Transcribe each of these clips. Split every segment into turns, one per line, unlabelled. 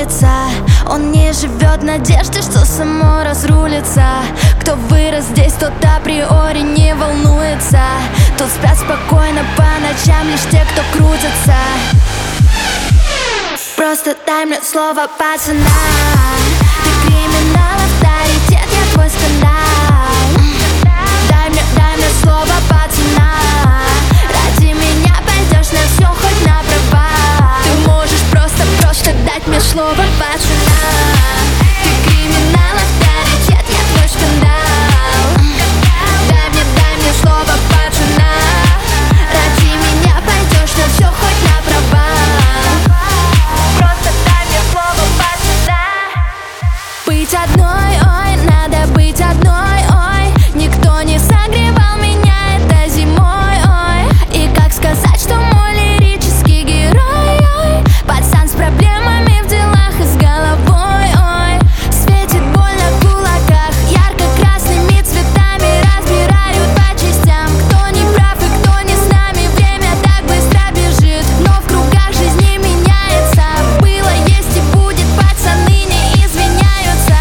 улица. Он не живет в надежде, что само разрулится. Кто вырос здесь, тот априори не волнуется. Тут спят спокойно по ночам лишь те, кто крутится. Просто дай мне слово пацана. Ты криминал, авторитет, я твой скандал. Дай мне слово пацана. Ради меня пойдешь на все, хоть на права. Ты можешь просто дать мне слово пацана. Ты криминал, авторитет, я твой скандал. Дай мне слово пацана. Ради меня пойдешь на все, хоть на права. Просто дай мне слово пацана. Быть одной, ой, надо быть одной, ой. Никто не согревал меня этой зимой, ой. И как сказать, что мой лирический герой, ой, пацан с проблемами в делах и с головой, ой. Светит боль на кулаках ярко-красными цветами, разбирают по частям. Кто не прав и кто не с нами, время так быстро бежит. Но в кругах жизни меняется. Было, есть и будет, пацаны не извиняются.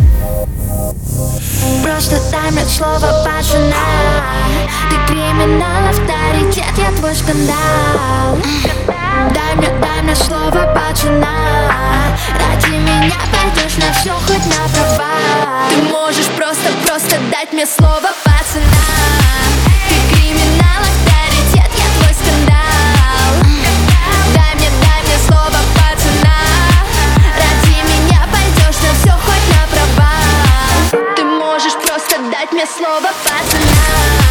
Просто дай мне слово пацана. Ты криминал, авторитет, я твой скандал. Дай мне слово пацана. Ради меня пойдешь на все, хоть на права. Ты можешь просто дать мне слово пацана. Ты криминал, авторитет, я твой скандал. Дай мне слово пацана. Ради меня пойдешь на все, хоть на права. Ты можешь просто дать мне слово пацана.